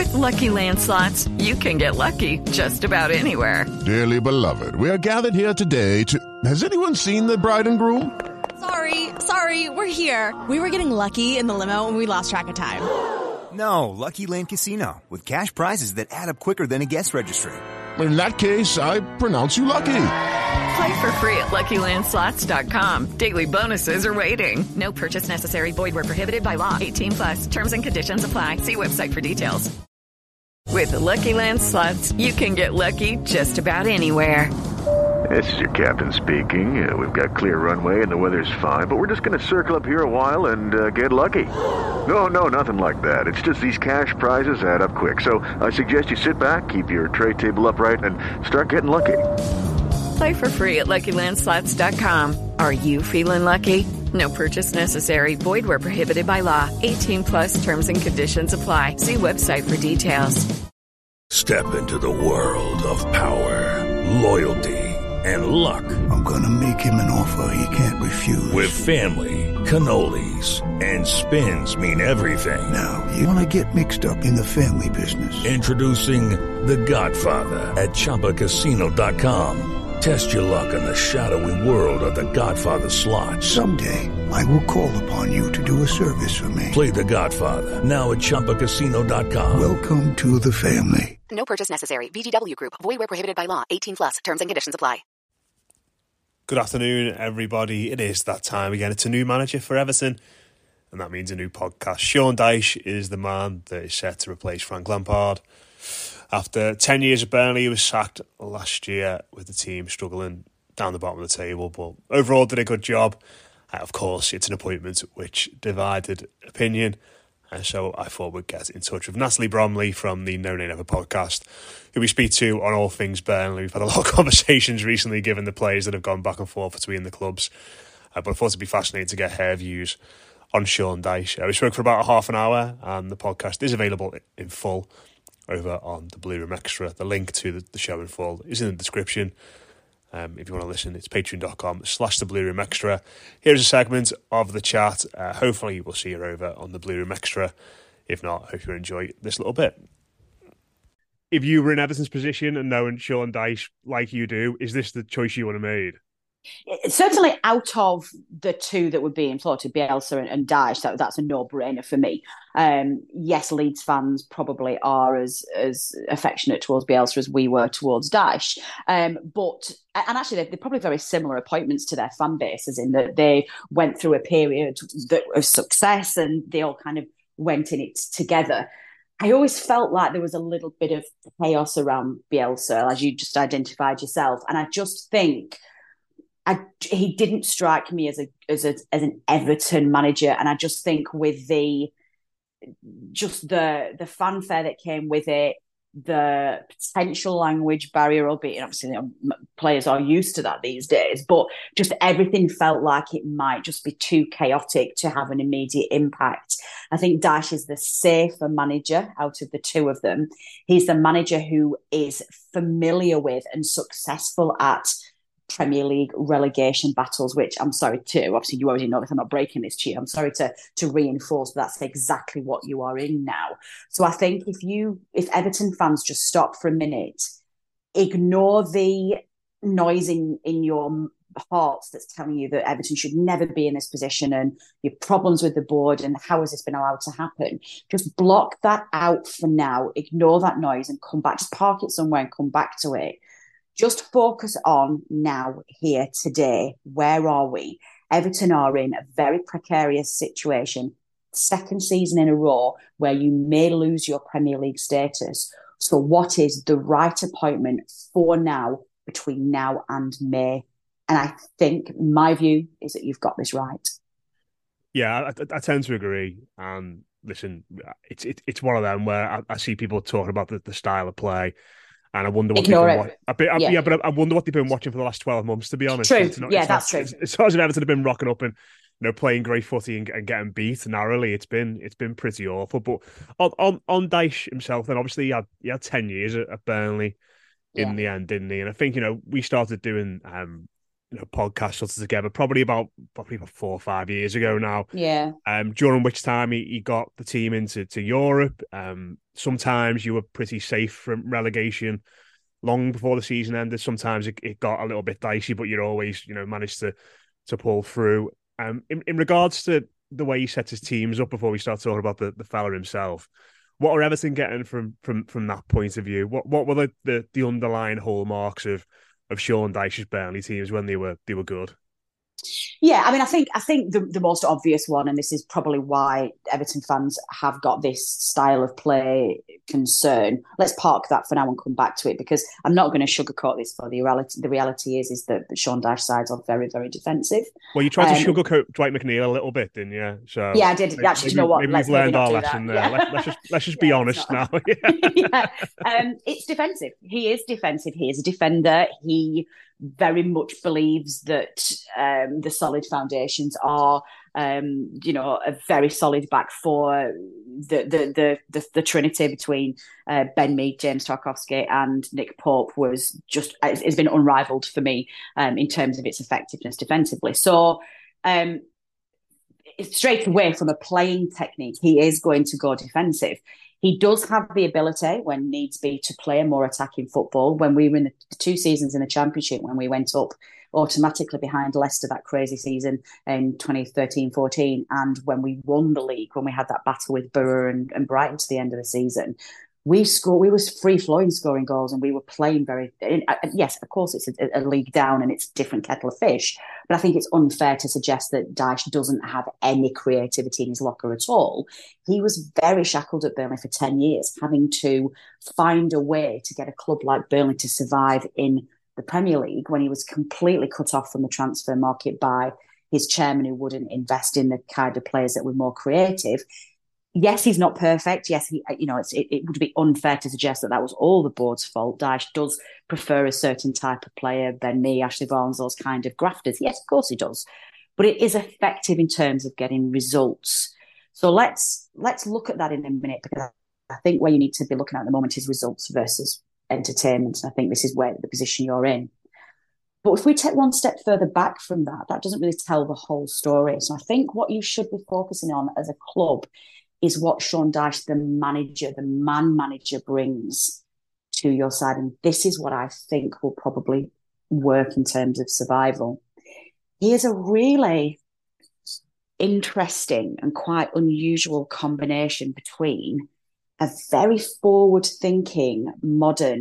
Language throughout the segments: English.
With Lucky Land Slots, you can get lucky just about anywhere. Dearly beloved, we are gathered here today to... Has anyone seen the bride and groom? Sorry, we're here. We were getting lucky in the limo and we lost track of time. No, Lucky Land Casino, with cash prizes that add up quicker than a guest registry. In that case, I pronounce you lucky. Play for free at LuckyLandSlots.com. Daily bonuses are waiting. No purchase necessary. Void where prohibited by law. 18+. Terms and conditions apply. See website for details. With the Lucky Land Slots, you can get lucky just about anywhere. This is your captain speaking. We've got clear runway and the weather's fine, but we're just going to circle up here a while and get lucky. No, nothing like that. It's just these cash prizes add up quick. So I suggest you sit back, keep your tray table upright, and start getting lucky. Play for free at LuckyLandSlots.com. Are you feeling lucky? No purchase necessary. Void where prohibited by law. 18+ terms and conditions apply. See website for details. Step into the world of power, loyalty, and luck. I'm gonna make him an offer he can't refuse. With family, cannolis, and spins mean everything. Now, you wanna get mixed up in the family business. Introducing The Godfather at ChumbaCasino.com. Test your luck in the shadowy world of The Godfather slot. Someday, I will call upon you to do a service for me. Play The Godfather, now at ChumbaCasino.com. Welcome to the family. No purchase necessary. VGW Group. Void where prohibited by law. 18+. Terms and conditions apply. Good afternoon, everybody. It is that time again. It's a new manager for Everton, and that means a new podcast. Sean Dyche is the man that is set to replace Frank Lampard. After 10 years at Burnley, he was sacked last year with the team struggling down the bottom of the table, but overall did a good job. Of course, it's an appointment which divided opinion, and so I thought we'd get in touch with Natalie Bromley from the No Nay Never podcast, who we speak to on all things Burnley. We've had a lot of conversations recently, given the players that have gone back and forth between the clubs, but I thought it'd be fascinating to get her views on Sean Dyche. We spoke for about half an hour, and the podcast is available in full over on the Blue Room Extra. The link to the show in full is in the description. If you want to listen, it's patreon.com/the Blue Room Extra. Here's a segment of the chat. Hopefully we'll see you over on the Blue Room Extra. If not, I hope you enjoy this little bit. If you were in Everton's position and knowing Sean Dyche like you do, is this the choice you would have made? Certainly out of the two that were being floated, Bielsa and Dyche, that's a no-brainer for me. Yes, Leeds fans probably are as affectionate towards Bielsa as we were towards Dyche. And actually, they're probably very similar appointments to their fan bases in that they went through a period of success and they all kind of went in it together. I always felt like there was a little bit of chaos around Bielsa, as you just identified yourself. And I just think he didn't strike me as an Everton manager, and I just think with the fanfare that came with it, the potential language barrier, albeit obviously players are used to that these days, but just everything felt like it might just be too chaotic to have an immediate impact. I think Dyche is the safer manager out of the two of them. He's the manager who is familiar with and successful at Premier League relegation battles, which I'm sorry to, obviously you already know this, I'm not breaking this to you, I'm sorry to reinforce, but that's exactly what you are in now. So I think if Everton fans just stop for a minute, ignore the noise in your hearts that's telling you that Everton should never be in this position and your problems with the board and how has this been allowed to happen, just block that out for now, ignore that noise and come back, just park it somewhere and come back to it. Just focus on now, here, today. Where are we? Everton are in a very precarious situation. Second season in a row where you may lose your Premier League status. So what is the right appointment for now, between now and May? And I think my view is that you've got this right. Yeah, I tend to agree. And listen, it's one of them where I see people talking about the style of play. And I wonder what but I wonder what they've been watching for the last 12 months, to be honest. True. That's true. It's not as if Everton have been rocking up and playing great footy and getting beat narrowly. It's been pretty awful. But on Dyche himself, then obviously he had 10 years at Burnley in the end, didn't he? And I think we started doing podcast shot together probably about 4 or 5 years ago now. Yeah. During which time he got the team into Europe. Sometimes you were pretty safe from relegation long before the season ended. Sometimes it got a little bit dicey, but you're always, managed to pull through. In regards to the way he sets his teams up, before we start talking about the fella himself, what are Everton getting from that point of view? What were the underlying hallmarks of Sean Dyche's Burnley teams when they were good? Yeah, I mean, I think the most obvious one, and this is probably why Everton fans have got this style of play concern. Let's park that for now and come back to it, because I'm not going to sugarcoat this for the reality. The reality is that the Sean Dyche sides are very, very defensive. Well, you tried to sugarcoat Dwight McNeil a little bit, didn't you? So yeah, I did. Actually, do you know what? Maybe we've learned our lesson there. Yeah. Let's just be honest now. Yeah. It's defensive. He is defensive. He is a defender. He very much believes that the solid foundations are, a very solid back four. The trinity between Ben Mead, James Tarkowski, and Nick Pope has been unrivaled for me in terms of its effectiveness defensively. So straight away from a playing technique, he is going to go defensive. He does have the ability, when needs be, to play more attacking football. When we were in the 2 seasons in the Championship, when we went up automatically behind Leicester that crazy season in 2013-14, and when we won the league, when we had that battle with Borough and Brighton to the end of the season, we was free-flowing scoring goals, and we were playing very... Yes, of course, it's a league down and it's a different kettle of fish, but I think it's unfair to suggest that Dyche doesn't have any creativity in his locker at all. He was very shackled at Burnley for 10 years, having to find a way to get a club like Burnley to survive in the Premier League when he was completely cut off from the transfer market by his chairman, who wouldn't invest in the kind of players that were more creative. Yes, he's not perfect. Yes, it would be unfair to suggest that was all the board's fault. Dyche does prefer a certain type of player, Ben Mee, Ashley Barnes, those kind of grafters. Yes, of course he does. But it is effective in terms of getting results. So let's look at that in a minute, because I think where you need to be looking at the moment is results versus entertainment. And I think this is where the position you're in. But if we take one step further back from that doesn't really tell the whole story. So I think what you should be focusing on as a club is what Sean Dyche, the man manager, brings to your side. And this is what I think will probably work in terms of survival. He is a really interesting and quite unusual combination between a very forward-thinking, modern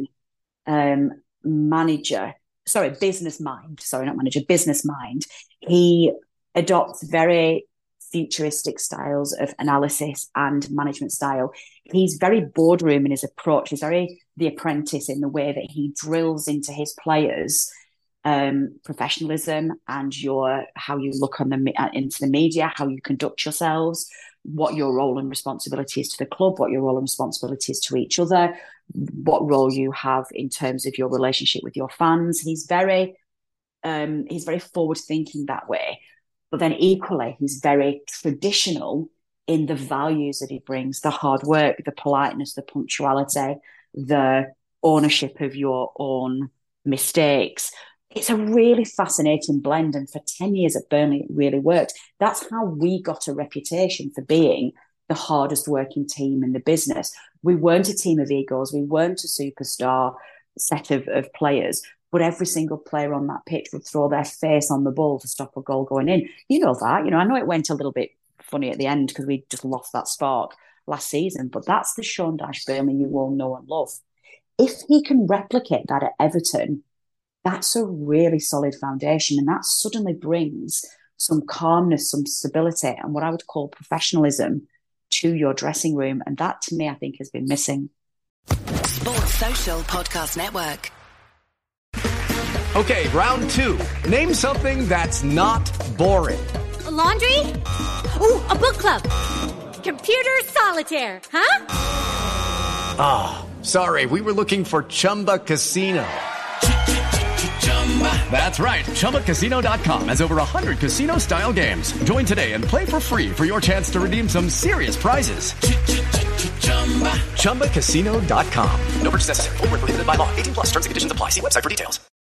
business mind. He adopts very futuristic styles of analysis and management style. He's very boardroom in his approach. He's very The Apprentice in the way that he drills into his players professionalism and how you look into the media, how you conduct yourselves, what your role and responsibility is to the club, what your role and responsibility is to each other, what role you have in terms of your relationship with your fans. He's very forward thinking that way. But then equally, he's very traditional in the values that he brings, the hard work, the politeness, the punctuality, the ownership of your own mistakes. It's a really fascinating blend. And for 10 years at Burnley, it really worked. That's how we got a reputation for being the hardest working team in the business. We weren't a team of egos. We weren't a superstar set of players. But every single player on that pitch would throw their face on the ball to stop a goal going in. You know that. I know it went a little bit funny at the end because we just lost that spark last season. But that's the Sean Dyche Burnley you all know and love. If he can replicate that at Everton, that's a really solid foundation. And that suddenly brings some calmness, some stability, and what I would call professionalism to your dressing room. And that, to me, I think has been missing. Sports Social Podcast Network. Okay, round 2. Name something that's not boring. A laundry? Ooh, a book club. Computer solitaire, huh? Ah, sorry, we were looking for Chumba Casino. That's right, ChumbaCasino.com has over 100 casino-style games. Join today and play for free for your chance to redeem some serious prizes. ChumbaCasino.com. No purchase necessary. Void where prohibited by law. 18+ terms and conditions apply. See website for details.